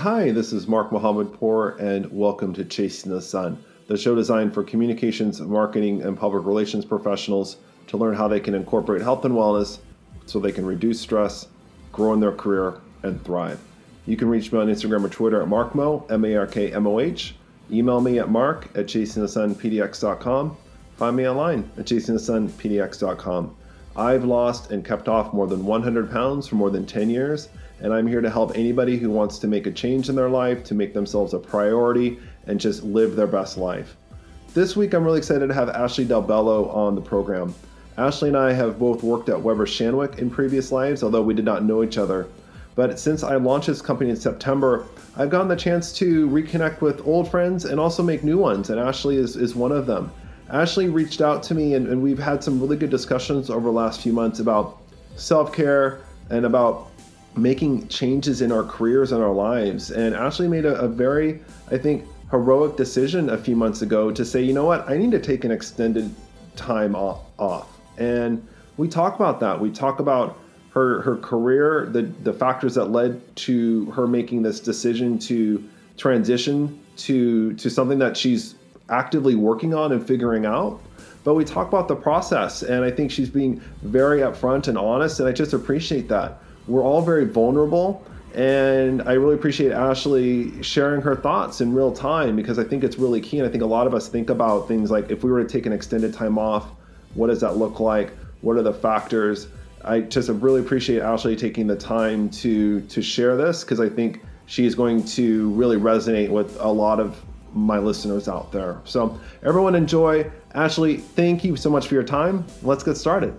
Hi, this is Mark Mohammadpour, and welcome to Chasing the Sun, the show designed for communications, marketing, and public relations professionals to learn how they can incorporate health and wellness so they can reduce stress, grow in their career, and thrive. You can reach me on Instagram or Twitter at MarkMo, MarkMoh. Email me at mark@chasingthesunpdx.com. Find me online at chasingthesunpdx.com. I've lost and kept off more than 100 pounds for more than 10 years, and I'm here to help anybody who wants to make a change in their life, to make themselves a priority, and just live their best life. This week, I'm really excited to have Ashley Del Bello on the program. Ashley and I have both worked at Weber Shandwick in previous lives, although we did not know each other. But since I launched this company in September, I've gotten the chance to reconnect with old friends and also make new ones, and Ashley is one of them. Ashley reached out to me, and we've had some really good discussions over the last few months about self-care and about making changes in our careers and our lives. And Ashley made a very, I think, heroic decision a few months ago to say, you know what, I need to take an extended time off. And we talk about that. We talk about her career, the factors that led to her making this decision to transition to something that she's actively working on and figuring out. But we talk about the process, and I think she's being very upfront and honest, and I just appreciate that. We're all very vulnerable, and I really appreciate Ashley sharing her thoughts in real time, because I think it's really key. And I think a lot of us think about things like, if we were to take an extended time off, what does that look like? What are the factors? I just really appreciate Ashley taking the time to share this, because I think she's going to really resonate with a lot of my listeners out there. So everyone enjoy. Ashley, thank you so much for your time. Let's get started.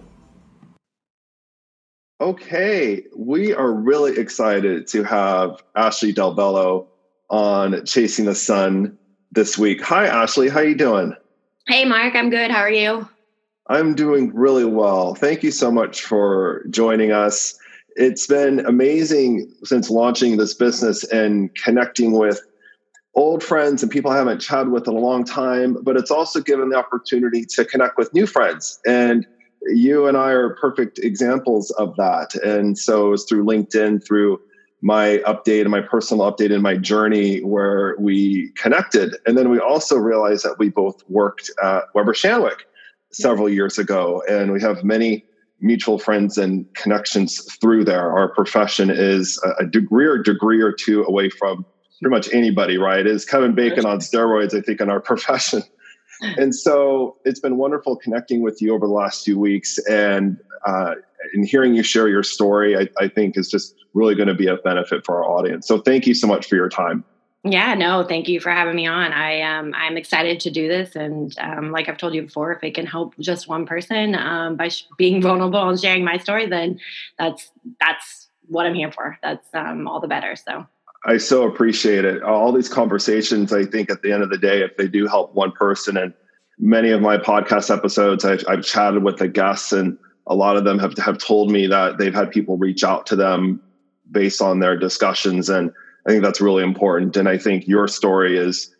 Okay, we are really excited to have Ashley Del Bello on Chasing the Sun this week. Hi, Ashley. How are you doing? Hey, Mark. I'm good. How are you? I'm doing really well. Thank you so much for joining us. It's been amazing since launching this business and connecting with old friends and people I haven't chatted with in a long time, but it's also given the opportunity to connect with new friends. And you and I are perfect examples of that. And so it's through LinkedIn, through my update and my personal update in my journey, where we connected. And then we also realized that we both worked at Weber Shandwick several years ago, and we have many mutual friends and connections through there. Our profession is a degree or two away from pretty much anybody, right? It's Kevin Bacon on steroids, I think, in our profession. And so it's been wonderful connecting with you over the last few weeks, and hearing you share your story, I think is just really going to be a benefit for our audience. So thank you so much for your time. Yeah, no, thank you for having me on. I'm excited to do this. And like I've told you before, if it can help just one person by being vulnerable and sharing my story, then that's what I'm here for. That's all the better. So I so appreciate it. All these conversations, I think at the end of the day, if they do help one person, and many of my podcast episodes, I've chatted with the guests, and a lot of them have told me that they've had people reach out to them based on their discussions. And I think that's really important. And I think your story is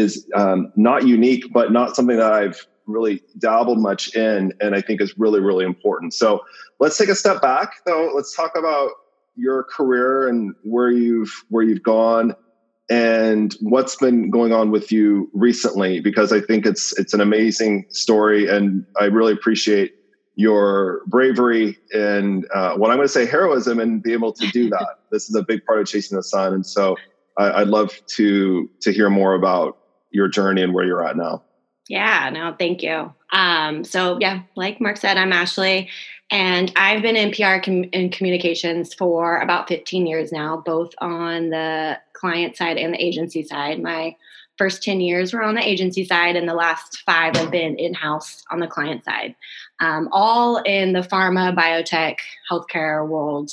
not unique, but not something that I've really dabbled much in, and I think is really, really important. So let's take a step back, though. Let's talk about your career and where you've gone and what's been going on with you recently, because I think it's an amazing story, and I really appreciate your bravery and what I'm going to say heroism, and be able to do that. This is a big part of Chasing the Sun, and so I'd love to hear more about your journey and where you're at now. Yeah, no, thank you. So yeah, like Mark said, I'm Ashley, and I've been in PR and communications for about 15 years now, both on the client side and the agency side. My first 10 years were on the agency side, and the last 5 have been in-house on the client side, all in the pharma, biotech, healthcare world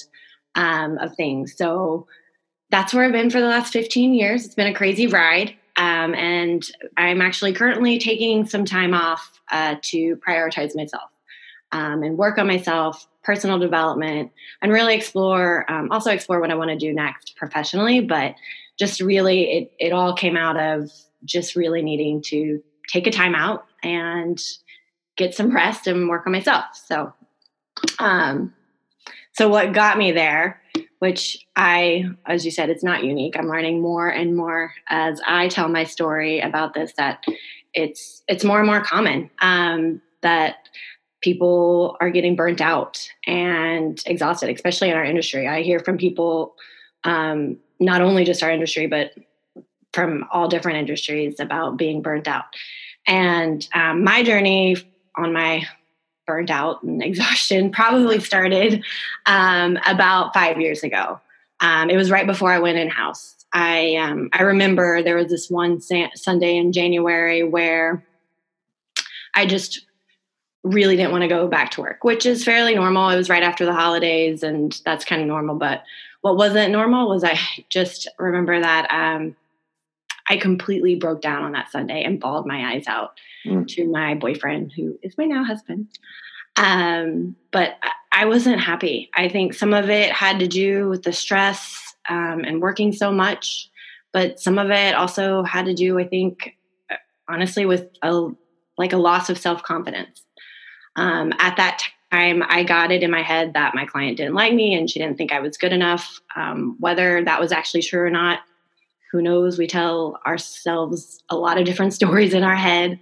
of things. So that's where I've been for the last 15 years. It's been a crazy ride. And I'm actually currently taking some time off to prioritize myself and work on myself, personal development, and really explore what I want to do next professionally. But just really, it all came out of just really needing to take a time out and get some rest and work on myself. So what got me there which as you said, it's not unique. I'm learning more and more as I tell my story about this, that it's more and more common, that people are getting burnt out and exhausted, especially in our industry. I hear from people, not only just our industry, but from all different industries, about being burnt out. And my journey on my burnt out and exhaustion probably started about 5 years ago. It was right before I went in-house. I remember there was this one Sunday in January where I just really didn't want to go back to work, which is fairly normal. It was right after the holidays, and that's kind of normal. But what wasn't normal was I just remember that I completely broke down on that Sunday and bawled my eyes out to my boyfriend, who is my now husband. But I wasn't happy. I think some of it had to do with the stress and working so much, but some of it also had to do, I think, honestly, with a loss of self-confidence. At that time, I got it in my head that my client didn't like me and she didn't think I was good enough. Whether that was actually true or not, who knows? We tell ourselves a lot of different stories in our head.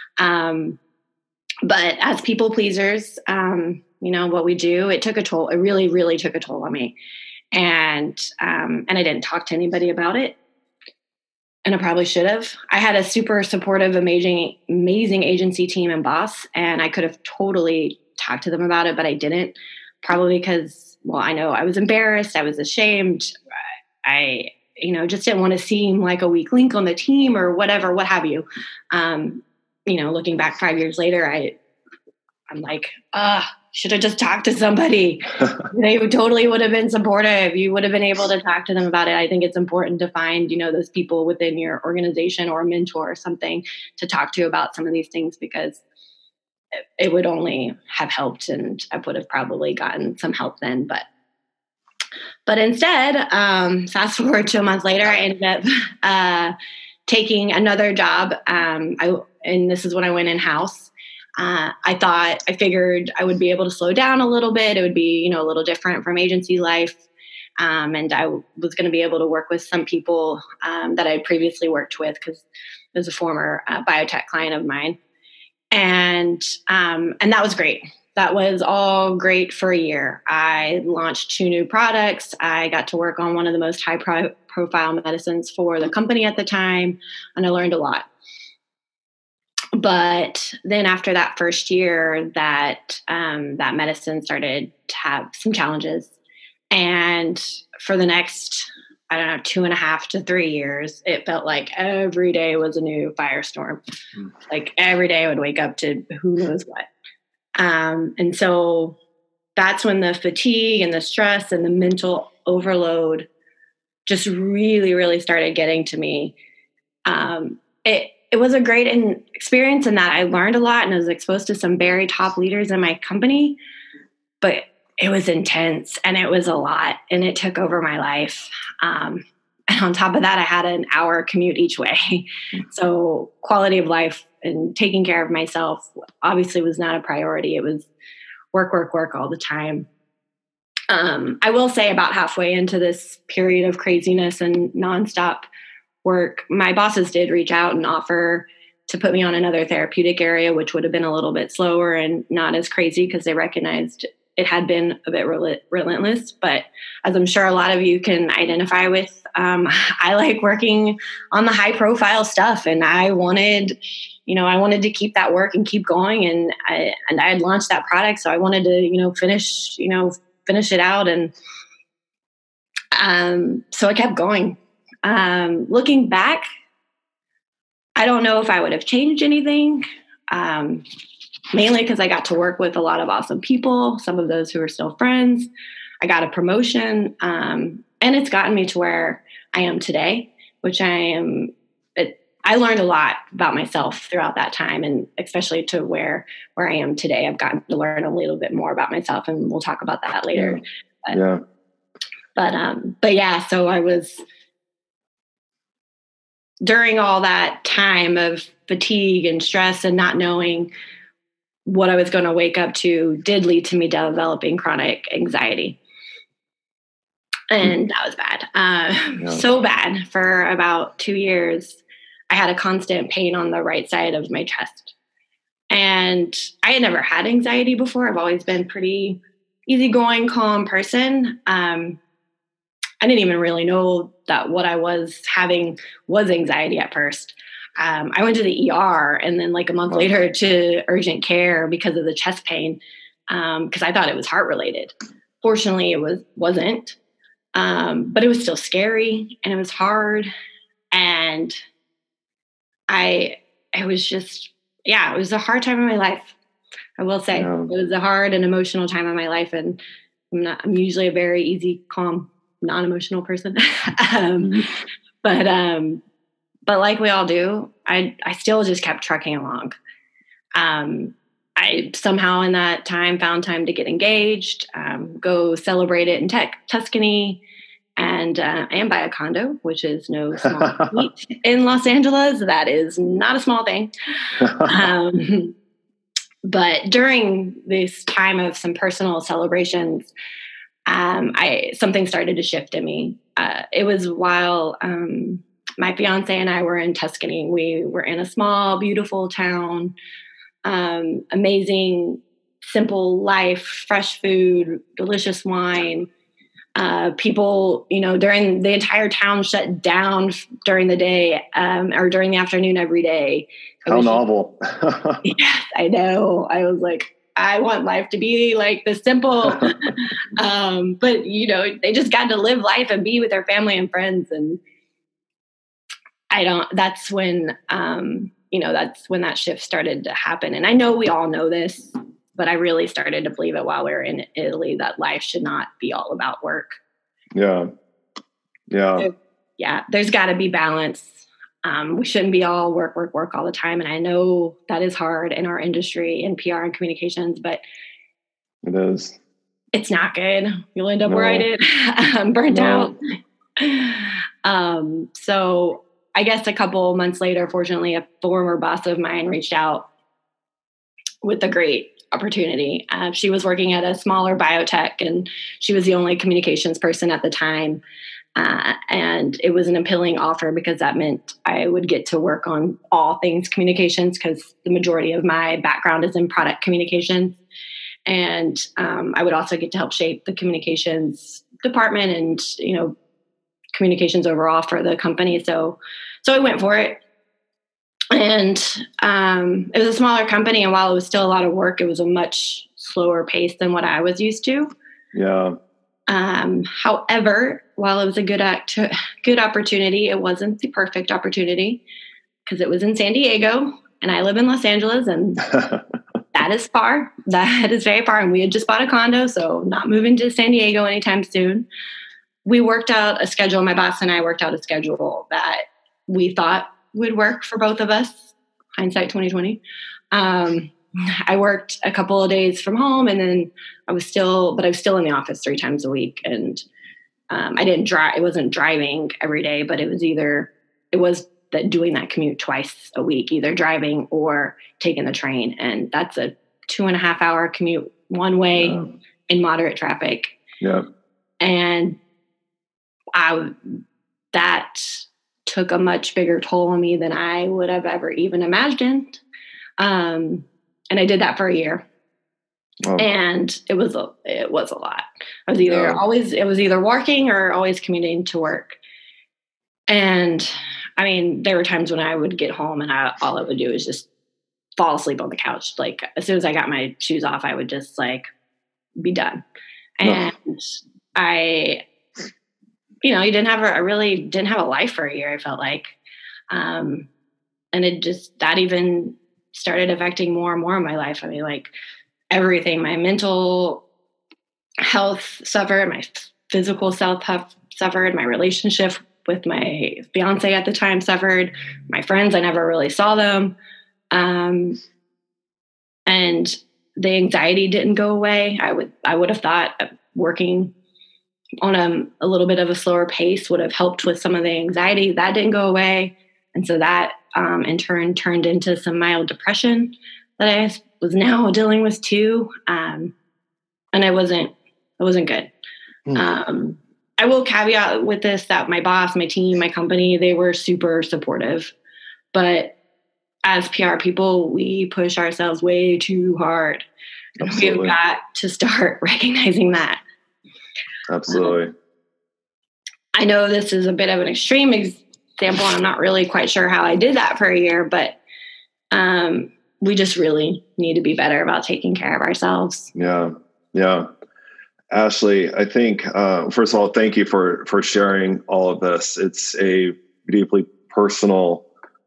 But as people pleasers, what we do, it took a toll. It really, really took a toll on me. And I didn't talk to anybody about it. And I probably should have. I had a super supportive, amazing agency team and boss, and I could have totally talked to them about it, but I didn't. Probably because, I know I was embarrassed. I was ashamed. I just didn't want to seem like a weak link on the team or whatever, what have you. Looking back 5 years later, I'm like, should have just talked to somebody. They totally would have been supportive. You would have been able to talk to them about it. I think it's important to find, those people within your organization or a mentor or something to talk to about some of these things, because it would only have helped, and I would have probably gotten some help then. But instead, fast forward to a month later, I ended up taking another job. And this is when I went in-house. I figured I would be able to slow down a little bit. It would be, a little different from agency life. And I was going to be able to work with some people that I previously worked with, because it was a former biotech client of mine. And that was great. That was all great for a year. I launched 2 new products. I got to work on one of the most high-profile medicines for the company at the time, and I learned a lot. But then after that first year, that medicine started to have some challenges. And for the next, 2.5 to 3 years, it felt like every day was a new firestorm. Like every day I would wake up to who knows what. And so that's when the fatigue and the stress and the mental overload just really, really started getting to me. It was a great experience in that I learned a lot and I was exposed to some very top leaders in my company, but it was intense and it was a lot and it took over my life. And on top of that, I had an hour commute each way. So quality of life and taking care of myself obviously was not a priority. It was work, work, work all the time. I will say about halfway into this period of craziness and nonstop work, my bosses did reach out and offer to put me on another therapeutic area, which would have been a little bit slower and not as crazy because they recognized it had been a bit relentless. But as I'm sure a lot of you can identify with, I like working on the high profile stuff, and I wanted to keep that work and keep going. And I had launched that product, so I wanted to, finish it out. And so I kept going. Looking back, I don't know if I would have changed anything, mainly because I got to work with a lot of awesome people, some of those who are still friends. I got a promotion, and it's gotten me to where I am today, which I learned a lot about myself throughout that time, and especially to where I am today. I've gotten to learn a little bit more about myself, and we'll talk about that later. Yeah. But yeah, so I was, during all that time of fatigue and stress and not knowing what I was going to wake up to, did lead to me developing chronic anxiety. And that was bad. So bad. For about 2 years, I had a constant pain on the right side of my chest. And I had never had anxiety before. I've always been pretty easygoing, calm person. I didn't even really know that what I was having was anxiety at first. I went to the ER and then like a month later to urgent care because of the chest pain, because I thought it was heart related. Fortunately, it wasn't, but it was still scary and it was hard. And it was a hard time in my life. I will say it was a hard and emotional time in my life. And I'm usually a very easy, calm, non-emotional person. But like we all do, I still just kept trucking along. I somehow in that time found time to get engaged, go celebrate it in Tuscany, and buy a condo, which is no small feat in Los Angeles. That is not a small thing. But during this time of some personal celebrations, something started to shift in me. It was while my fiance and I were in Tuscany. We were in a small, beautiful town, amazing, simple life, fresh food, delicious wine. People, during the entire town shut down during the day or during the afternoon every day. How novel. Yes, I know. I was like, I want life to be like this simple. But, they just got to live life and be with their family and friends. And that's when, that's when that shift started to happen. And I know we all know this, but I really started to believe it while we were in Italy, that life should not be all about work. Yeah. So, there's got to be balance. We shouldn't be all work all the time. And I know that is hard in our industry in PR and communications, but it is. It's not good. You'll end up where I did. I'm burnt out. So I guess a couple months later, fortunately, a former boss of mine reached out with a great opportunity. She was working at a smaller biotech, and she was the only communications person at the time. And it was an appealing offer because that meant I would get to work on all things communications, because the majority of my background is in product communications. And I would also get to help shape the communications department and, communications overall for the company. So I went for it. And it was a smaller company. And while it was still a lot of work, it was a much slower pace than what I was used to. Yeah. However, while it was a good opportunity, it wasn't the perfect opportunity because it was in San Diego and I live in Los Angeles, and that is far. That is very far. And we had just bought a condo, so not moving to San Diego anytime soon. We worked out a schedule. My boss and I worked out a schedule that we thought would work for both of us. Hindsight 2020. I worked a couple of days from home, and then I was still in the office 3 times a week. And I didn't drive. It wasn't driving every day, but it was doing that commute twice a week, either driving or taking the train. And that's a 2.5 hour commute one way in moderate traffic. Yeah. And that took a much bigger toll on me than I would have ever even imagined. And I did that for a year. Oh. And it was a lot. I was either working or always commuting to work. And I mean, there were times when I would get home and all I would do is just fall asleep on the couch. Like as soon as I got my shoes off, I would just be done. And I really didn't have a life for a year, I felt like. And that even started affecting more and more of my life. I mean, everything, my mental health suffered, my physical self suffered, my relationship with my fiance at the time suffered, my friends, I never really saw them. And the anxiety didn't go away. I would have thought working on a little bit of a slower pace would have helped with some of the anxiety. That didn't go away. And so that in turn turned into some mild depression that I was now dealing with too. And it wasn't good. I will caveat with this that my boss, my team, my company, they were super supportive. But as PR people, we push ourselves way too hard. And Absolutely. we've got to start recognizing that. Absolutely. I know this is a bit of an extreme example. I'm not really quite sure how I did that for a year, but we just really need to be better about taking care of ourselves. Yeah. Yeah. Ashley, I think, first of all, thank you for sharing all of this. It's a deeply personal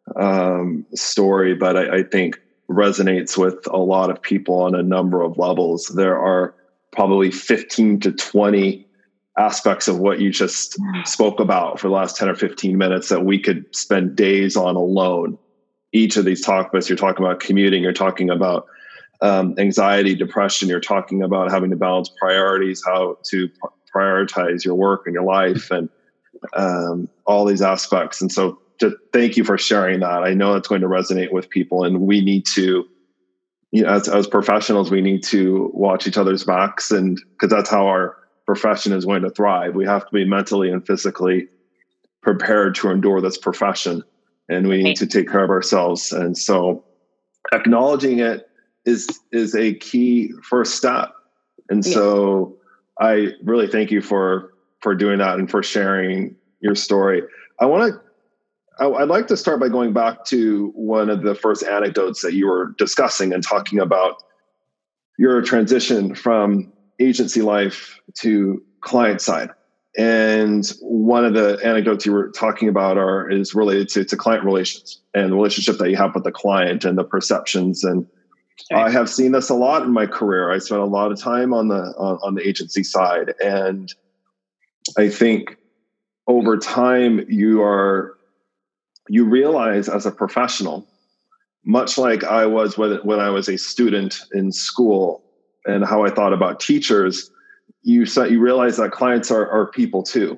story, but I think resonates with a lot of people on a number of levels. There are probably 15 to 20 aspects of what you just spoke about for the last 10 or 15 minutes that we could spend days on alone. Each of these topics, you're talking about commuting, you're talking about anxiety, depression, you're talking about having to balance priorities, how to prioritize your work and your life, and all these aspects. And so just thank you for sharing that. I know it's going to resonate with people, and we need to, as professionals, we need to watch each other's backs, and because that's how our profession is going to thrive. We have to be mentally and physically prepared to endure this profession, and we need to take care of ourselves. And so acknowledging it is a key first step. And so I really thank you for doing that and for sharing your story. I'd like to start by going back to one of the first anecdotes that you were discussing and talking about your transition from agency life to client side. And one of the anecdotes you were talking about is related to client relations and the relationship that you have with the client and the perceptions. And I have seen this a lot in my career. I spent a lot of time on the agency side, and I think over time you realize as a professional, much like I was when I was a student in school, and how I thought about teachers, you realize that clients are people too.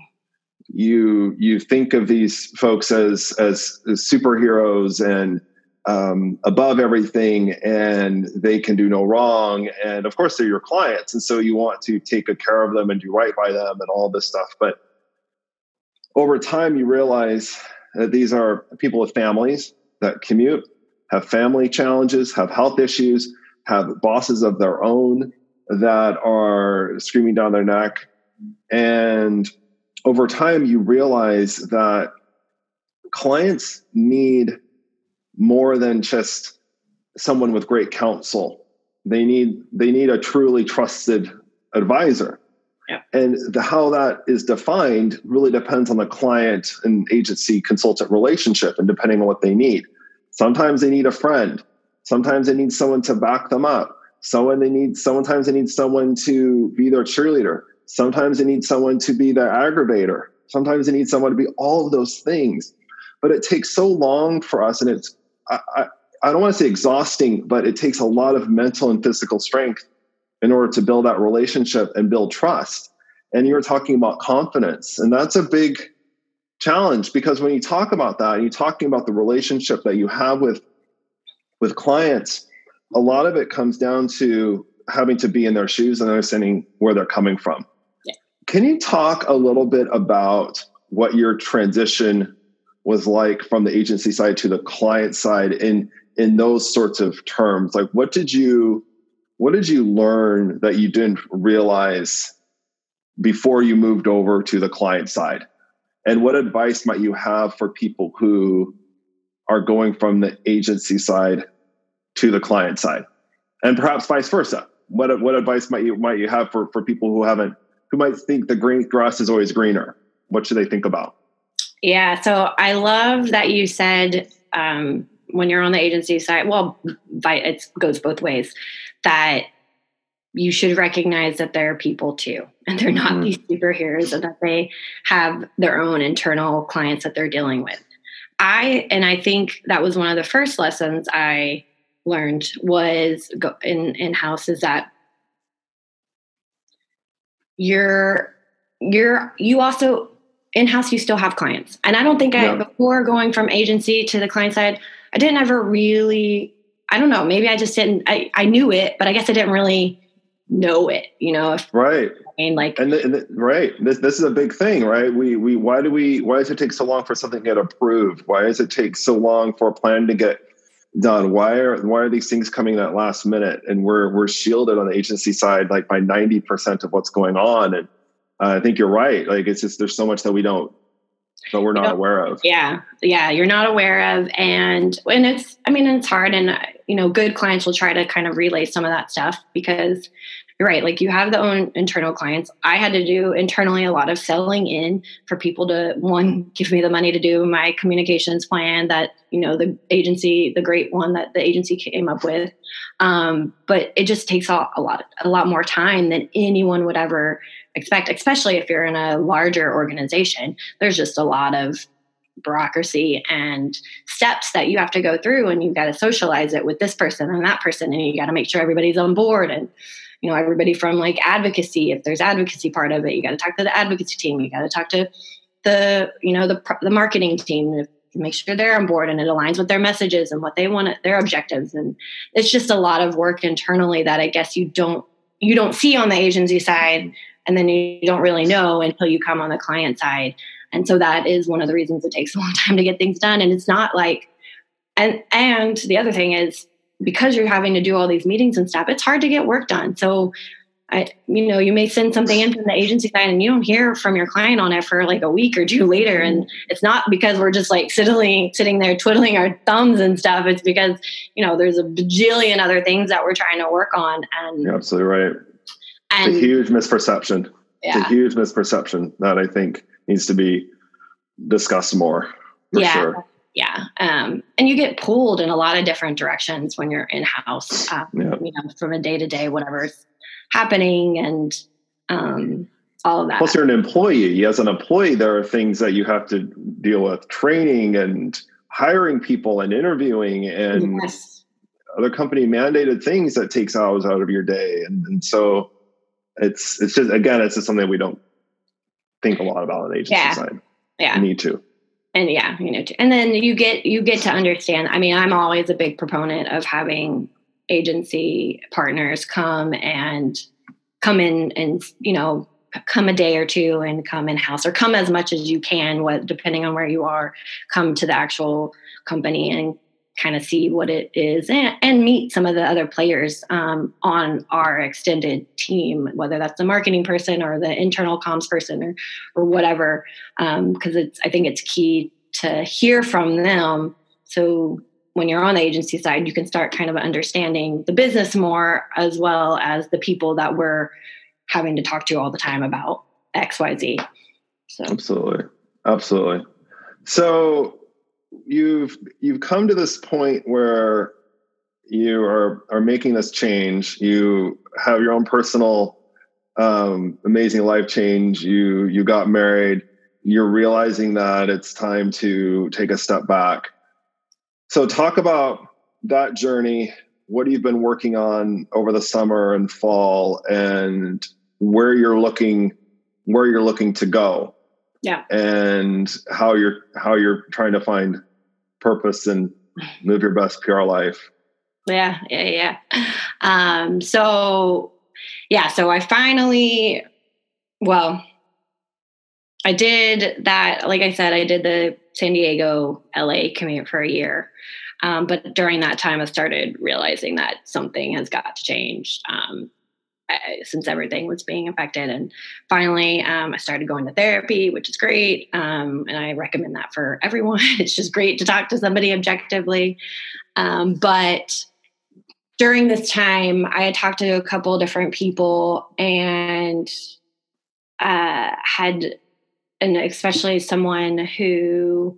You think of these folks as superheroes and above everything, and they can do no wrong. And of course, they're your clients, and so you want to take good care of them and do right by them and all this stuff. But over time, you realize that these are people with families that commute, have family challenges, have health issues, have bosses of their own that are screaming down their neck. And over time, you realize that clients need more than just someone with great counsel. They need a truly trusted advisor. Yeah. And how that is defined really depends on the client and agency consultant relationship, and depending on what they need. Sometimes they need a friend. Sometimes they need someone to back them up. Sometimes they need someone to be their cheerleader. Sometimes they need someone to be their aggravator. Sometimes they need someone to be all of those things. But it takes so long for us, and it's I don't want to say exhausting, but it takes a lot of mental and physical strength in order to build that relationship and build trust. And you were talking about confidence, and that's a big challenge, because when you talk about that and you're talking about the relationship that you have with clients, a lot of it comes down to having to be in their shoes and understanding where they're coming from. Yeah. Can you talk a little bit about what your transition was like from the agency side to the client side in those sorts of terms? Like, what did you learn that you didn't realize before you moved over to the client side? And what advice might you have for people who are going from the agency side to the client side, and perhaps vice versa? What advice might you have for people who might think the green grass is always greener? What should they think about? Yeah. So I love that you said, when you're on the agency side, well, it goes both ways, that you should recognize that they're people too, and they're not these superheroes, and that they have their own internal clients that they're dealing with. I think that was one of the first lessons I learned was in-house, is that you also in-house, you still have clients. And I don't think before going from agency to the client side, I didn't ever really, I don't know, maybe I just didn't, I knew it, but I guess I didn't really know it, Right. saying? Like, right. This is a big thing, right? Why does it take so long for something to get approved? Why does it take so long for a plan to get done? Why are these things coming at last minute? And we're shielded on the agency side, like by 90% of what's going on. And I think you're right. Like, it's just, there's so much that we're not aware of. Yeah. You're not aware of. And it's hard. And, good clients will try to kind of relay some of that stuff, because you're right. Like, you have the own internal clients. I had to do internally a lot of selling in for people to, one, give me the money to do my communications plan that, the great one that the agency came up with. But it just takes a lot more time than anyone would ever expect, especially if you're in a larger organization. There's just a lot of bureaucracy and steps that you have to go through, and you've got to socialize it with this person and that person, and you got to make sure everybody's on board. And everybody from like advocacy, if there's advocacy part of it, you got to talk to the advocacy team, you got to talk to the marketing team to make sure they're on board and it aligns with their messages and what they want, their objectives. And it's just a lot of work internally that I guess you don't see on the agency side, and then you don't really know until you come on the client side. And so that is one of the reasons it takes a long time to get things done. And it's not like, and the other thing is, because you're having to do all these meetings and stuff, it's hard to get work done. So you may send something in from the agency side and you don't hear from your client on it for like a week or two later. And it's not because we're just like sitting there twiddling our thumbs and stuff. It's because, there's a bajillion other things that we're trying to work on. And you're absolutely right. And it's a huge misperception. Yeah. It's a huge misperception that I think needs to be discussed more. For sure. Yeah. And you get pulled in a lot of different directions when you're in-house, from a day-to-day, whatever's happening, and all of that. Plus, you're an employee. As an employee, there are things that you have to deal with: training and hiring people and interviewing and other company mandated things that takes hours out of your day. And so it's just, again, it's just something we don't think a lot about on the agency side. Yeah. You need to. And and then you get to understand. I mean, I'm always a big proponent of having agency partners come in and, come a day or two and come in house, or come as much as you can, depending on where you are, come to the actual company and kind of see what it is, and meet some of the other players on our extended team, whether that's the marketing person or the internal comms person or whatever. Because I think it's key to hear from them. So when you're on the agency side, you can start kind of understanding the business more, as well as the people that we're having to talk to all the time about XYZ. So Absolutely. So you've come to this point where you are making this change. You have your own personal amazing life change. You got married. You're realizing that it's time to take a step back. So talk about that journey. What have you been working on over the summer and fall, and where you're looking to go? Yeah. And how you're trying to find purpose and live your best PR life. Yeah. So I finally, I did that. Like I said, I did the San Diego, LA commute for a year. But during that time, I started realizing that something has got to change. Since everything was being affected. And finally, I started going to therapy, which is great. And I recommend that for everyone. It's just great to talk to somebody objectively. But during this time, I had talked to a couple of different people, and and especially someone who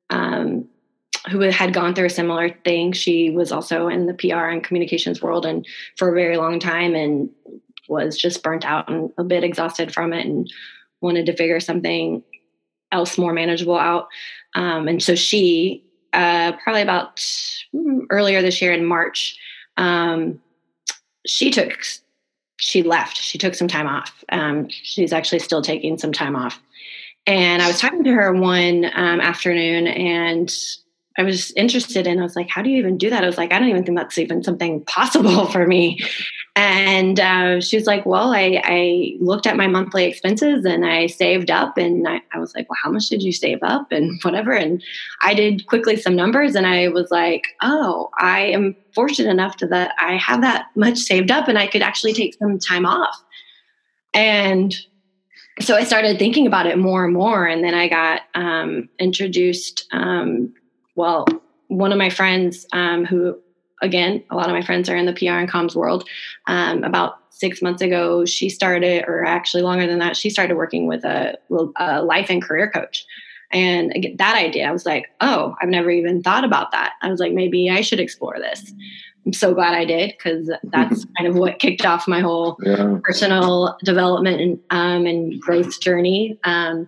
had gone through a similar thing. She was also in the PR and communications world, and for a very long time, and was just burnt out and a bit exhausted from it, and wanted to figure something else more manageable out. And so she, probably about earlier this year in March, she left. She took some time off. She's actually still taking some time off. And I was talking to her one afternoon, and I was interested in, I was like, how do you even do that? I was like, I don't even think that's even something possible for me. And she was like, well, I looked at my monthly expenses and I saved up, and I was like, well, how much did you save up and whatever? And I did quickly some numbers, and I was like, oh, I am fortunate enough that I have that much saved up and I could actually take some time off. And so I started thinking about it more and more. And then I got introduced, one of my friends who, again, a lot of my friends are in the PR and comms world. About 6 months ago, she started, or actually longer than that, she started working with a life and career coach. And that idea, I was like, oh, I've never even thought about that. I was like, maybe I should explore this. I'm so glad I did, because that's kind of what kicked off my whole personal development and growth journey. And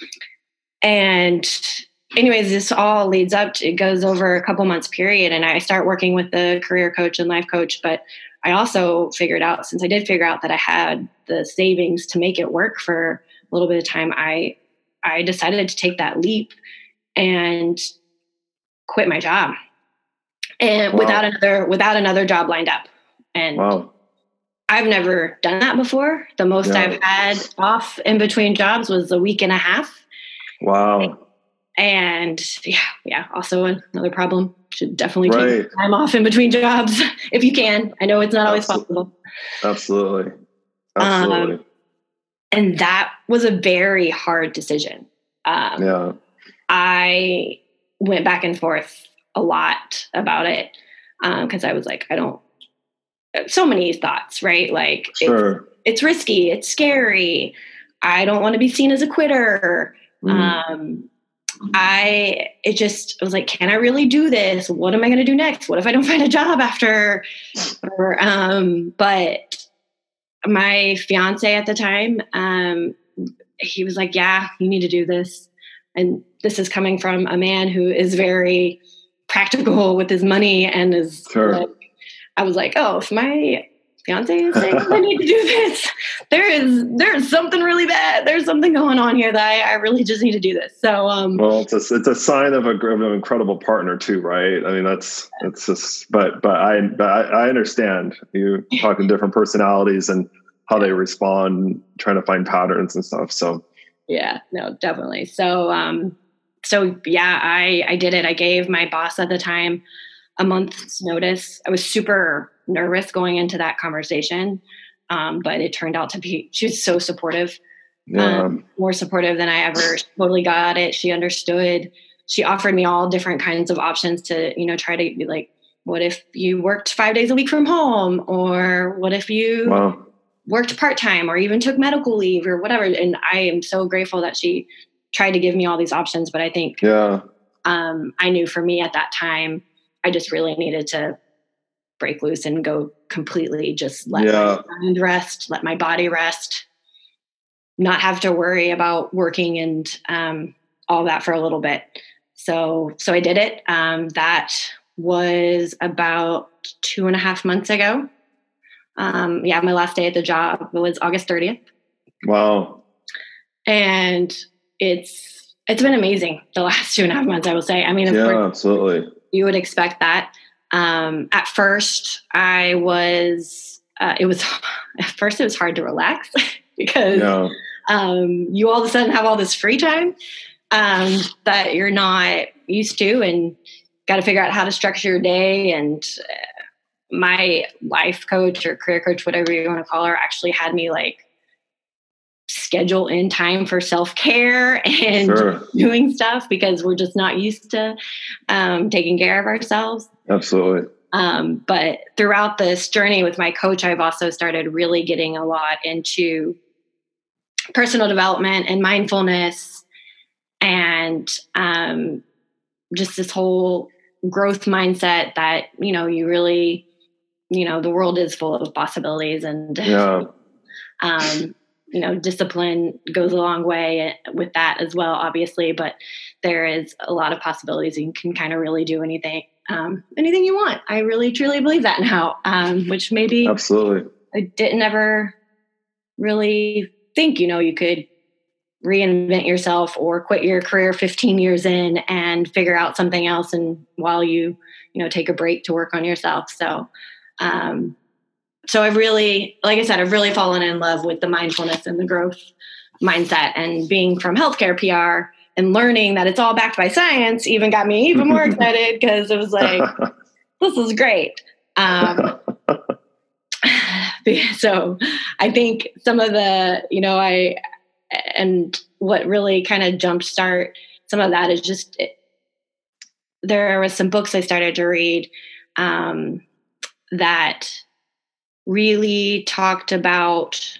anyways, this all leads up to, it goes over a couple months period, and I start working with the career coach and life coach. But I also figured out, since I did figure out that I had the savings to make it work for a little bit of time, I decided to take that leap and quit my job, and without another job lined up. And I've never done that before. The most I've had off in between jobs was a week and a half. Wow. And also another problem. Should definitely take time off in between jobs if you can. I know it's not always possible. Absolutely. And that was a very hard decision. I went back and forth a lot about it, because I was like, so many thoughts, right? Like, it's risky, it's scary. I don't want to be seen as a quitter. I was like, can I really do this? What am I going to do next? What if I don't find a job after? But my fiance at the time, he was like, yeah, you need to do this. And this is coming from a man who is very practical with his money and is like, I was like, oh, if my fiance is saying I need to do this, there is something really bad. There's something going on here that I really just need to do this. So, well, it's a sign of an incredible partner too, right? I mean, it's just, but I understand you talking different personalities and how they respond, trying to find patterns and stuff. So, yeah, no, definitely. So, I did it. I gave my boss at the time a month's notice. I was super nervous going into that conversation. But it turned out to be, she was so supportive, more supportive than I ever totally got it. She understood. She offered me all different kinds of options to, try to be like, what if you worked 5 days a week from home? Or what if you worked part-time or even took medical leave or whatever? And I am so grateful that she tried to give me all these options. But I think, I knew for me at that time, I just really needed to break loose and go completely, just let my mind rest, let my body rest, not have to worry about working and all that for a little bit. So I did it. That was about 2.5 months ago. My last day at the job was August 30th. Wow. And it's been amazing the last 2.5 months, I will say. I mean, of course, absolutely. You would expect that. At first it was hard to relax because you all of a sudden have all this free time that you're not used to, and got to figure out how to structure your day. And my life coach or career coach, whatever you want to call her, actually had me like schedule in time for self-care and doing stuff, because we're just not used to taking care of ourselves. Absolutely. But throughout this journey with my coach, I've also started really getting a lot into personal development and mindfulness and just this whole growth mindset that, you really, the world is full of possibilities, and discipline goes a long way with that as well, obviously, but there is a lot of possibilities. You can kind of really do anything you want. I really, truly believe that now, which maybe absolutely I didn't ever really think, you could reinvent yourself or quit your career 15 years in and figure out something else. And while you take a break to work on yourself. So, so I've really, like I said, I've really fallen in love with the mindfulness and the growth mindset, and being from healthcare PR and learning that it's all backed by science even got me even more excited, because it was like, this is great. So I think some of the, and what really kind of jumpstart some of that is just, there was some books I started to read that really talked about,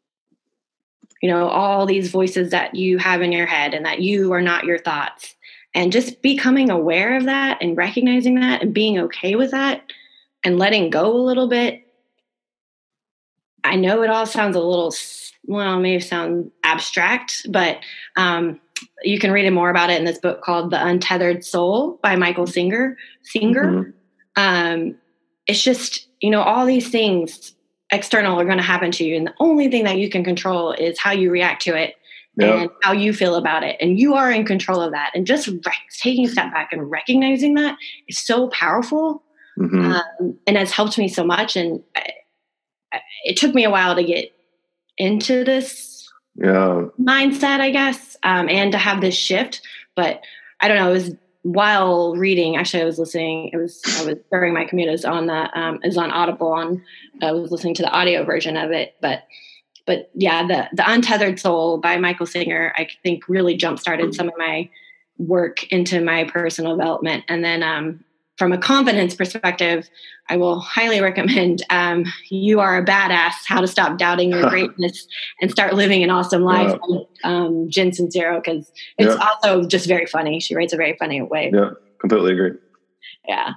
all these voices that you have in your head, and that you are not your thoughts, and just becoming aware of that and recognizing that and being okay with that and letting go a little bit. I know it all sounds a little, maybe sound abstract, but you can read more about it in this book called The Untethered Soul by Michael Singer. Mm-hmm. It's just, all these things external are going to happen to you. And the only thing that you can control is how you react to it and how you feel about it. And you are in control of that. And just taking a step back and recognizing that is so powerful. Mm-hmm. And has helped me so much. And it took me a while to get into this mindset, I guess, and to have this shift. But I don't know, it was while reading, actually I was listening, I was during my commute, is on Audible, I was listening to the audio version of it. But yeah, the Untethered Soul by Michael Singer, I think really jump-started some of my work into my personal development. And then from a confidence perspective, I will highly recommend You Are a Badass, How to Stop Doubting Your Greatness and Start Living an Awesome Life, Jen Sincero, because it's also just very funny. She writes a very funny way. Yeah, completely agree. Yeah.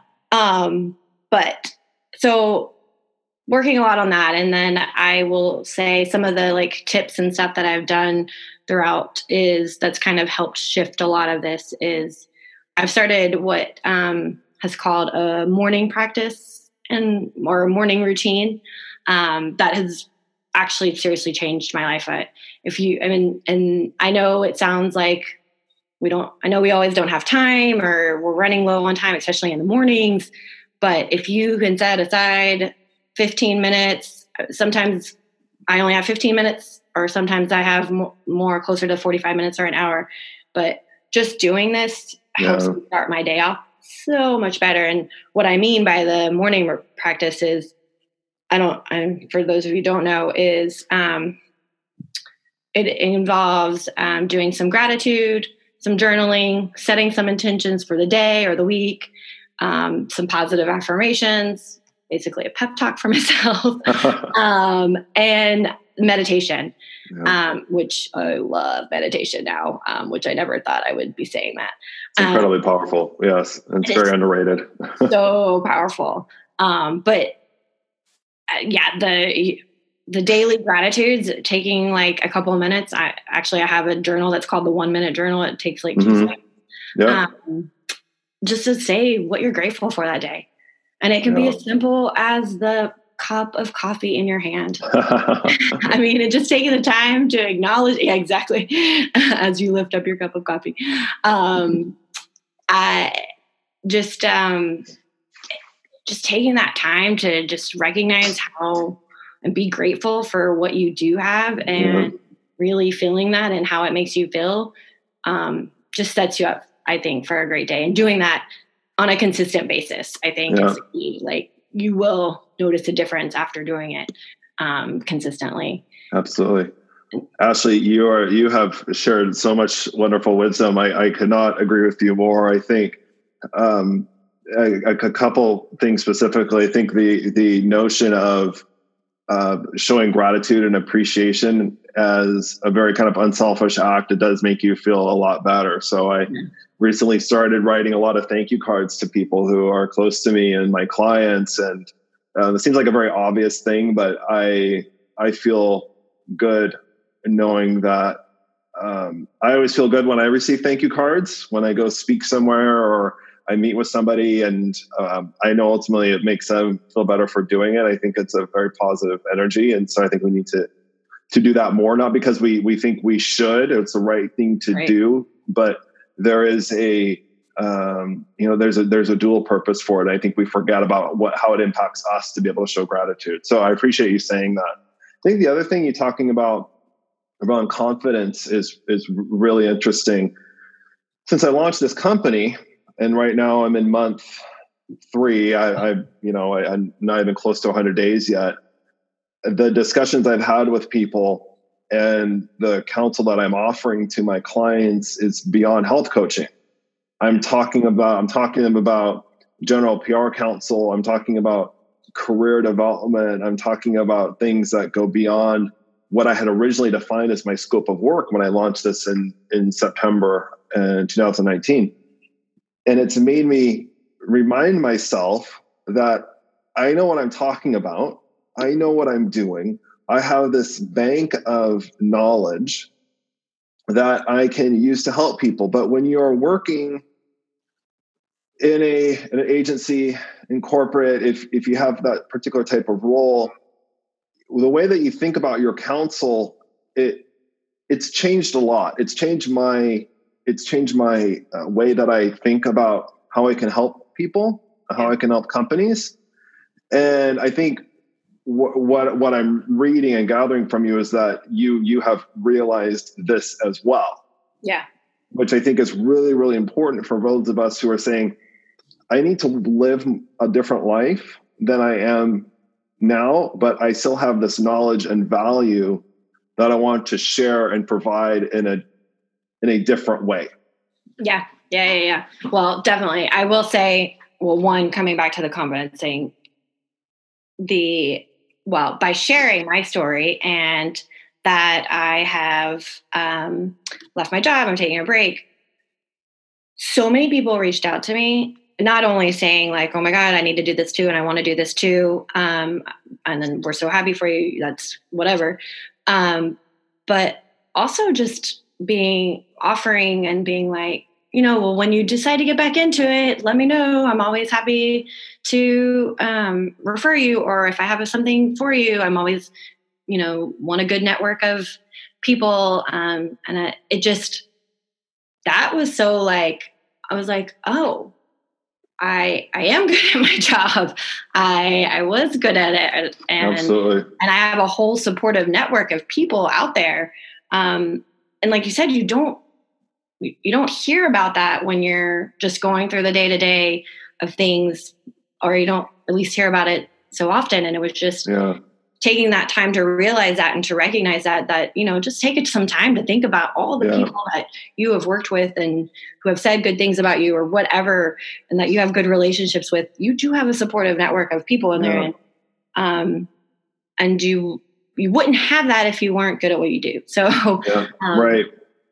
But so working a lot on that. And then I will say some of the tips and stuff that I've done throughout that's kind of helped shift a lot of this is I've started what has called a morning practice or a morning routine that has actually seriously changed my life. And I know it sounds like we always don't have time, or we're running low on time, especially in the mornings. But if you can set aside 15 minutes, sometimes I only have 15 minutes, or sometimes I have more closer to 45 minutes or an hour. But just doing this helps me start my day off so much better. And what I mean by the morning practice is, for those of you who don't know, is it involves doing some gratitude, some journaling, setting some intentions for the day or the week, some positive affirmations, basically a pep talk for myself, and meditation, which I love meditation now, which I never thought I would be saying that. It's incredibly powerful. Yes. It's very underrated. So powerful. But the daily gratitudes, taking a couple of minutes. I have a journal that's called the 1 minute journal. It takes 2 seconds. Yeah. Just to say what you're grateful for that day. And it can be as simple as the cup of coffee in your hand. And just taking the time to acknowledge, exactly, as you lift up your cup of coffee. Just taking that time to just recognize how and be grateful for what you do have, and really feeling that and how it makes you feel, just sets you up, I think, for a great day. And doing that on a consistent basis, I think is key. You will notice a difference after doing it consistently. Absolutely. Ashley, you have shared so much wonderful wisdom. I could not agree with you more. I think a couple things specifically. I think the notion of showing gratitude and appreciation as a very kind of unselfish act, it does make you feel a lot better. So I recently started writing a lot of thank you cards to people who are close to me and my clients. And it seems like a very obvious thing, but I feel good knowing that I always feel good when I receive thank you cards, when I go speak somewhere or I meet with somebody, and I know ultimately it makes them feel better for doing it. I think it's a very positive energy. And so I think we need to do that more, not because we think we should, it's the right thing to do, but there is a there's a dual purpose for it. I think we forget about how it impacts us to be able to show gratitude. So I appreciate you saying that. I think the other thing you're talking about around confidence is really interesting. Since I launched this company, and right now I'm in month 3, I'm not even close to 100 days yet. The discussions I've had with people and the counsel that I'm offering to my clients is beyond health coaching. I'm talking to them about general PR counsel. I'm talking about career development. I'm talking about things that go beyond what I had originally defined as my scope of work when I launched this in September 2019. And it's made me remind myself that I know what I'm talking about. I know what I'm doing. I have this bank of knowledge that I can use to help people. But when you're working in an agency, in corporate, if you have that particular type of role, the way that you think about your counsel, it's changed a lot. It's changed my way that I think about how I can help people, how I can help companies. And I think what I'm reading and gathering from you is that you have realized this as well. Yeah. Which I think is really, really important for those of us who are saying, I need to live a different life than I am now, but I still have this knowledge and value that I want to share and provide in a different way. Yeah. Well, definitely. I will say, one, coming back to the confidence thing, by sharing my story and that I have left my job, I'm taking a break. So many people reached out to me, not only saying like, oh my God, I need to do this too. And I want to do this too. And then we're so happy for you. That's whatever. But also just offering and being like, when you decide to get back into it, let me know. I'm always happy to refer you, or if I have something for you, I'm always, want a good network of people. And that was so like, I was like, oh, I am good at my job. I was good at it. And, absolutely. And I have a whole supportive network of people out there. And like you said, you don't hear about that when you're just going through the day-to-day of things, or you don't at least hear about it so often. And it was just taking that time to realize that and to recognize that, just take it some time to think about all the people that you have worked with and who have said good things about you or whatever, and that you have good relationships with. You do have a supportive network of people in there. And you wouldn't have that if you weren't good at what you do. So, right.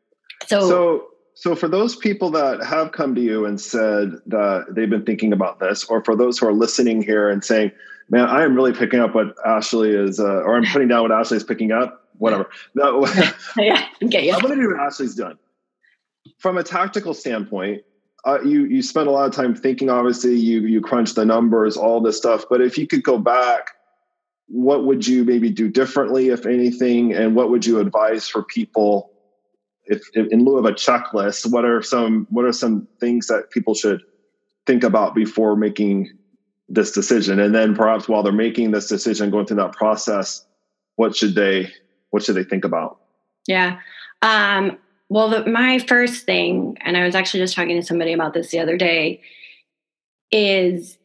So for those people that have come to you and said that they've been thinking about this, or for those who are listening here and saying, man, I am really picking up what Ashley is, or I'm putting down what Ashley is picking up, whatever. No, yeah, okay, yeah. I'm going to do what Ashley's done. From a tactical standpoint, you spend a lot of time thinking, obviously, you crunch the numbers, all this stuff. But if you could go back, what would you maybe do differently, if anything? And what would you advise for people if in lieu of a checklist? What are some things that people should think about before making this decision? And then perhaps while they're making this decision, going through that process, what should they think about? Yeah. Well, my first thing, and I was actually just talking to somebody about this the other day, is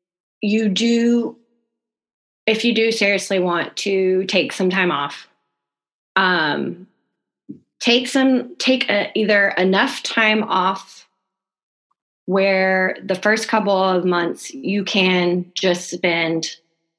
if you do seriously want to take some time off, take either enough time off where the first couple of months you can just spend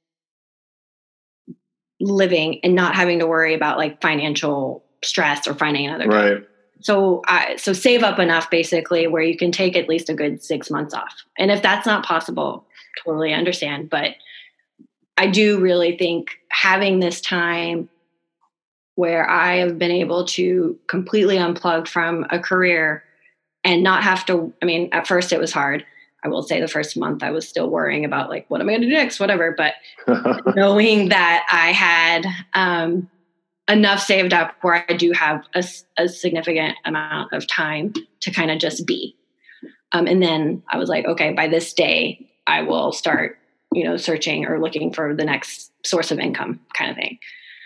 living and not having to worry about like financial stress or finding another job. Right. So save up enough basically where you can take at least a good 6 months off. And if that's not possible, totally understand. But I do really think having this time where I have been able to completely unplug from a career and not have to, at first it was hard. I will say the first month I was still worrying about like, what am I going to do next? Whatever. But knowing that I had enough saved up where I do have a significant amount of time to kind of just be. And then I was like, okay, by this day, I will start, searching or looking for the next source of income kind of thing.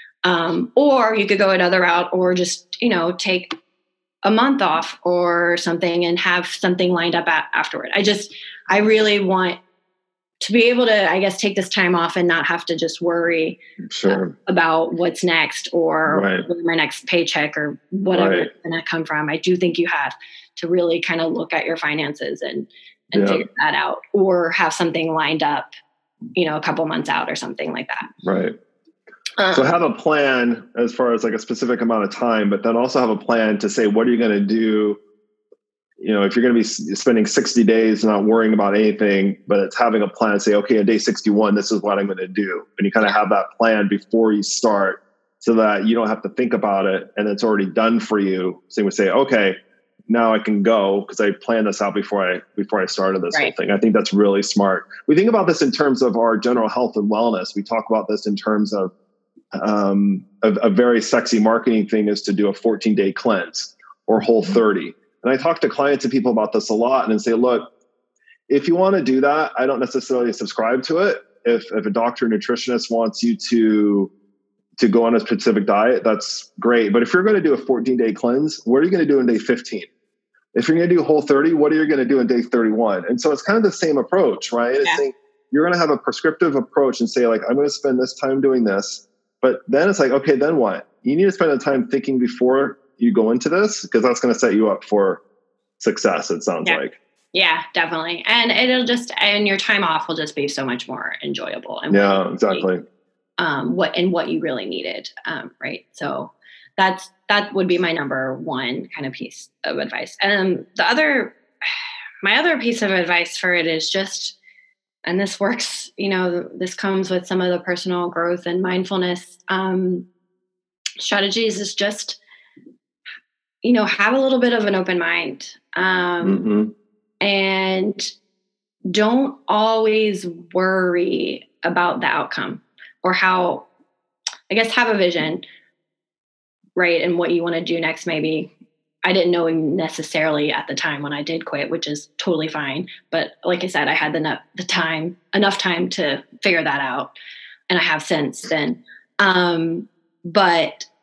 Or you could go another route or just, take a month off or something and have something lined up afterward. I really want to be able to, I guess, take this time off and not have to just worry about what's next or where my next paycheck or whatever is going to come from. I do think you have to really kind of look at your finances and figure that out, or have something lined up, a couple months out or something like that. Right. So have a plan as far as like a specific amount of time, but then also have a plan to say, what are you going to do? If you're going to be spending 60 days not worrying about anything, but it's having a plan to say, okay, on day 61, this is what I'm going to do. And you kind of have that plan before you start so that you don't have to think about it and it's already done for you. So you would say, okay, now I can go because I planned this out before I started this whole thing. I think that's really smart. We think about this in terms of our general health and wellness. We talk about this in terms of a very sexy marketing thing is to do a 14-day cleanse or Whole30. And I talk to clients and people about this a lot and say, look, if you want to do that, I don't necessarily subscribe to it. If a doctor or nutritionist wants you to go on a specific diet, that's great. But if you're going to do a 14-day cleanse, what are you going to do in day 15? If you're going to do Whole30, what are you going to do in day 31? And so it's kind of the same approach, right? Yeah. It's saying you're going to have a prescriptive approach and say, like, I'm going to spend this time doing this. But then it's like, okay, then what? You need to spend the time thinking before you go into this, because that's going to set you up for success, it sounds like. Yeah, definitely. And and your time off will just be so much more enjoyable. And exactly. What you really needed. Right. So that would be my number one kind of piece of advice. And my other piece of advice for it is just, and this works, this comes with some of the personal growth and mindfulness strategies, is just, have a little bit of an open mind. And don't always worry about the outcome or how, I guess, have a vision, right? And what you want to do next. Maybe I didn't know necessarily at the time when I did quit, which is totally fine. But like I said, I had enough time to figure that out. And I have since then. But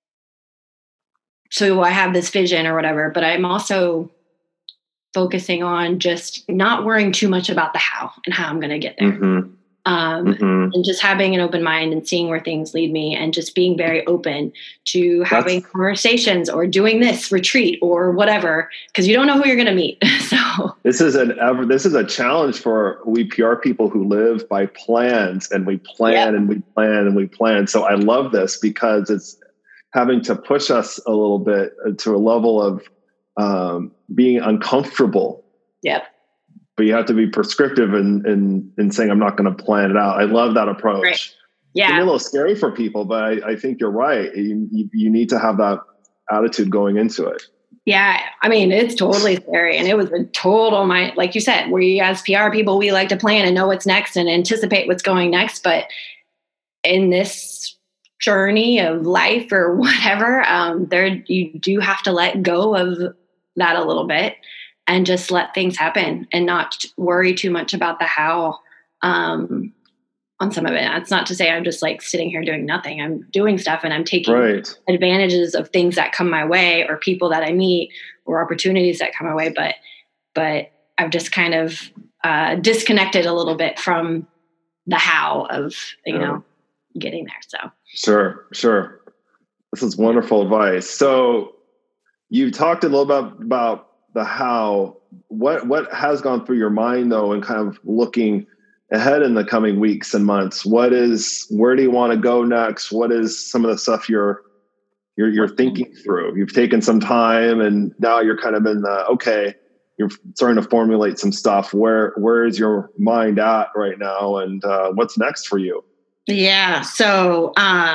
so I have this vision or whatever, but I'm also focusing on just not worrying too much about the how and how I'm going to get there. And just having an open mind and seeing where things lead me, and just being very open to having conversations or doing this retreat or whatever, because you don't know who you're going to meet. So this is a challenge for we PR people who live by plans, and we plan and we plan and we plan. So I love this because it's having to push us a little bit to a level of being uncomfortable. Yep. But you have to be prescriptive in saying, I'm not going to plan it out. I love that approach. Right. Yeah. It's a little scary for people, but I think you're right. You need to have that attitude going into it. Yeah. I mean, it's totally scary. And it was a total like you said, we as PR people, we like to plan and know what's next and anticipate what's going next. But in this journey of life or whatever, you do have to let go of that a little bit and just let things happen and not worry too much about the how on some of it. That's not to say I'm just like sitting here doing nothing. I'm doing stuff and I'm taking advantages of things that come my way or people that I meet or opportunities that come my way. But I've just kind of disconnected a little bit from the how of, getting there. So Sure. This is wonderful advice. So you talked a little bit about the how. What has gone through your mind though, and kind of looking ahead in the coming weeks and months? Where do you want to go next? What is some of the stuff you're thinking through? You've taken some time and now you're kind of in you're starting to formulate some stuff. Where is your mind at right now, and what's next for you? Yeah. So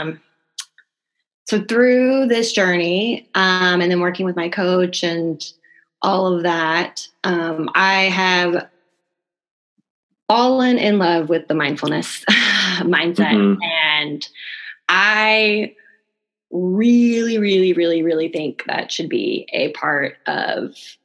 through this journey, and then working with my coach and all of that, I have fallen in love with the mindfulness mindset. And I really, really, really, really think that should be a part of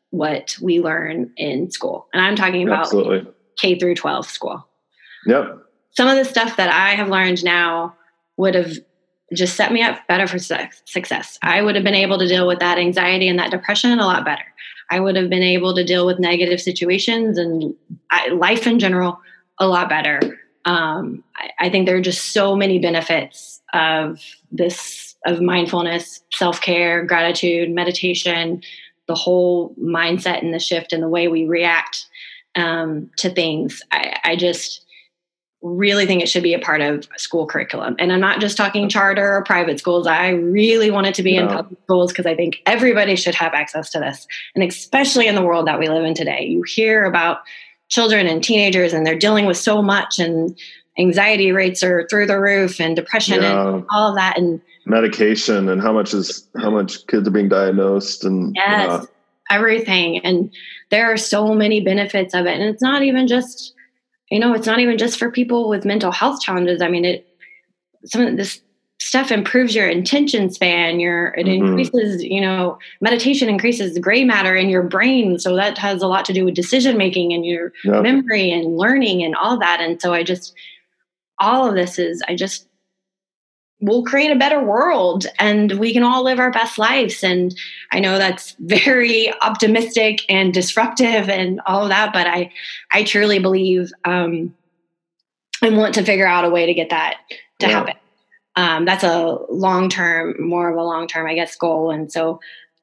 what we learn in school. And I'm talking about Absolutely. K through 12 school. Yep. Some of the stuff that I have learned now would have just set me up better for success. I would have been able to deal with that anxiety and that depression a lot better. I would have been able to deal with negative situations and life in general a lot better. I think there are just so many benefits of mindfulness, self-care, gratitude, meditation, the whole mindset and the shift in the way we react to things. I just really think it should be a part of school curriculum. And I'm not just talking charter or private schools. I really want it to be in public schools because I think everybody should have access to this. And especially in the world that we live in today, you hear about children and teenagers and they're dealing with so much, and anxiety rates are through the roof, and depression and all of that. And medication, and how much kids are being diagnosed, and everything. And there are so many benefits of it. And it's not even just, it's not even just for people with mental health challenges. I mean, some of this stuff improves your attention span. It increases, meditation increases gray matter in your brain. So that has a lot to do with decision making and your memory and learning and all that. And so all of this we'll create a better world and we can all live our best lives. And I know that's very optimistic and disruptive and all of that, but I truly believe I want to figure out a way to get that to happen. That's more of a long-term, I guess, goal. And so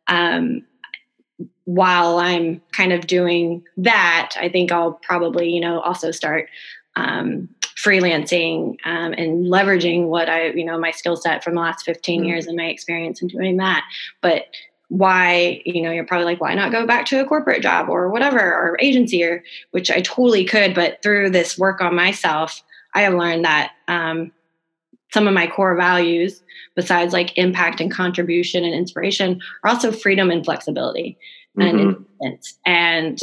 while I'm kind of doing that, I think I'll probably, also start freelancing and leveraging what my skill set from the last 15 years and my experience in doing that. But why, you're probably like, why not go back to a corporate job or whatever, or agency, which I totally could. But through this work on myself, I have learned that some of my core values, besides like impact and contribution and inspiration, are also freedom and flexibility and independence and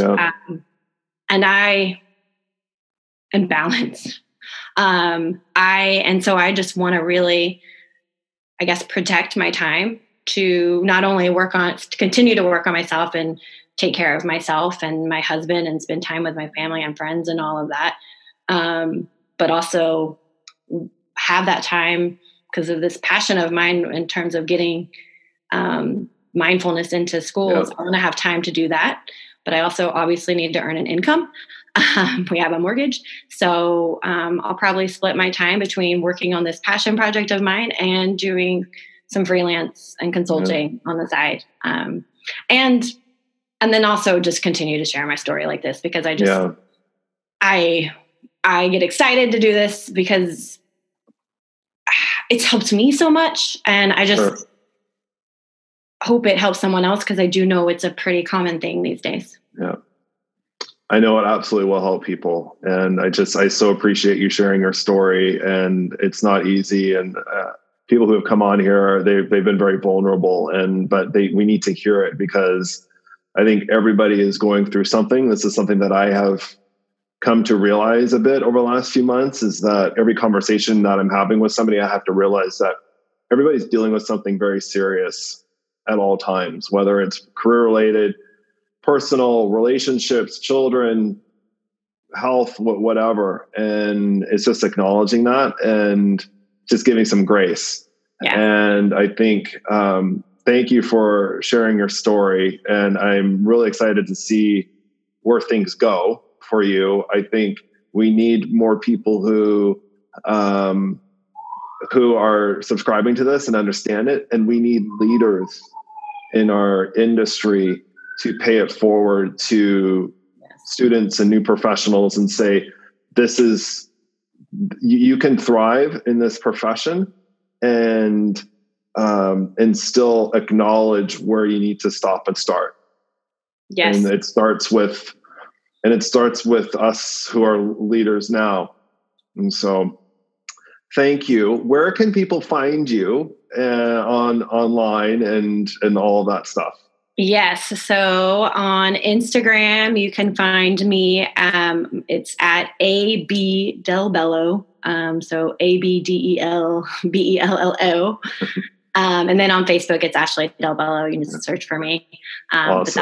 balance. And so I just want to really, I guess, protect my time to not only to continue to work on myself and take care of myself and my husband and spend time with my family and friends and all of that. But also have that time because of this passion of mine in terms of getting, mindfulness into schools. I want to have time to do that, but I also obviously need to earn an income. We have a mortgage. So I'll probably split my time between working on this passion project of mine and doing some freelance and consulting on the side. And then also just continue to share my story like this because I get excited to do this because it's helped me so much. And I just hope it helps someone else because I do know it's a pretty common thing these days. Yeah. I know it absolutely will help people. And I so appreciate you sharing your story, and it's not easy. And people who have come on here, they've been very vulnerable, but we need to hear it because I think everybody is going through something. This is something that I have come to realize a bit over the last few months, is that every conversation that I'm having with somebody, I have to realize that everybody's dealing with something very serious at all times, whether it's career related, personal, relationships, children, health, whatever. And it's just acknowledging that and just giving some grace. Yeah. And I think, thank you for sharing your story. And I'm really excited to see where things go for you. I think we need more people who are subscribing to this and understand it. And we need leaders in our industry to pay it forward to students and new professionals and say, you can thrive in this profession and still acknowledge where you need to stop and start. Yes. And it starts with us who are leaders now. And so thank you. Where can people find you online and all of that stuff? Yes. So on Instagram, you can find me. It's at AB Del Bello. So ABDELBELLO. And then on Facebook, it's Ashley Del Bello. You can just search for me. Awesome.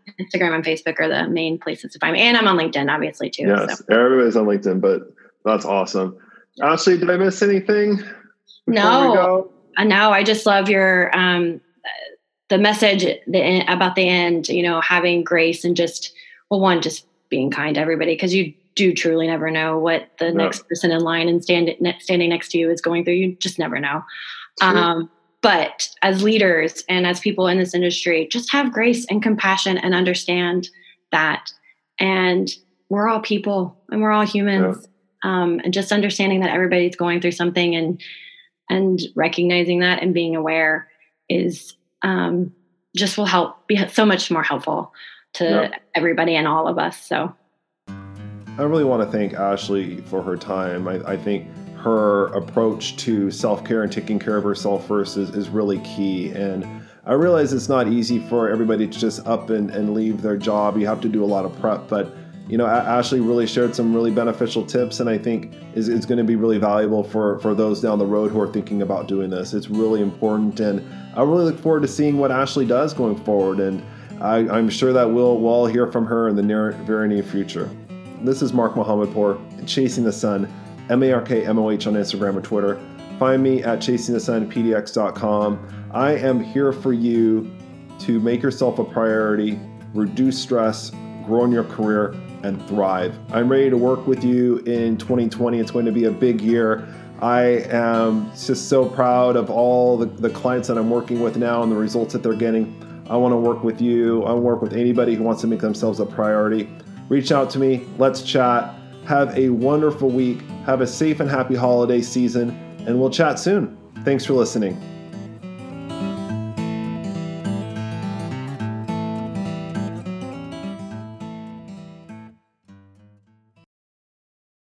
Instagram and Facebook are the main places to find me. And I'm on LinkedIn, obviously, too. Yes, so. everybody's on LinkedIn, but that's awesome. Ashley, did I miss anything? No, I just love your the message about the end, having grace and just being kind to everybody, because you do truly never know what the next person in line and standing next to you is going through. You just never know. But as leaders and as people in this industry, just have grace and compassion and understand that. And we're all people and we're all humans. And just understanding that everybody's going through something and recognizing that and being aware is just will be so much more helpful to everybody and all of us. So I really want to thank Ashley for her time. I think her approach to self-care and taking care of herself first is really key. And I realize it's not easy for everybody to just up and leave their job. You have to do a lot of prep, but Ashley really shared some really beneficial tips, and I think is going to be really valuable for those down the road who are thinking about doing this. It's really important, and I really look forward to seeing what Ashley does going forward, and I'm sure that we'll all hear from her in the very near future. This is Mark Mohammadpour, Chasing the Sun, MARKMOH on Instagram or Twitter. Find me at chasingthesunpdx.com. I am here for you to make yourself a priority, reduce stress, grow in your career, and thrive. I'm ready to work with you in 2020. It's going to be a big year. I am just so proud of all the clients that I'm working with now and the results that they're getting. I want to work with you. I want to work with anybody who wants to make themselves a priority. Reach out to me. Let's chat. Have a wonderful week. Have a safe and happy holiday season, and we'll chat soon. Thanks for listening.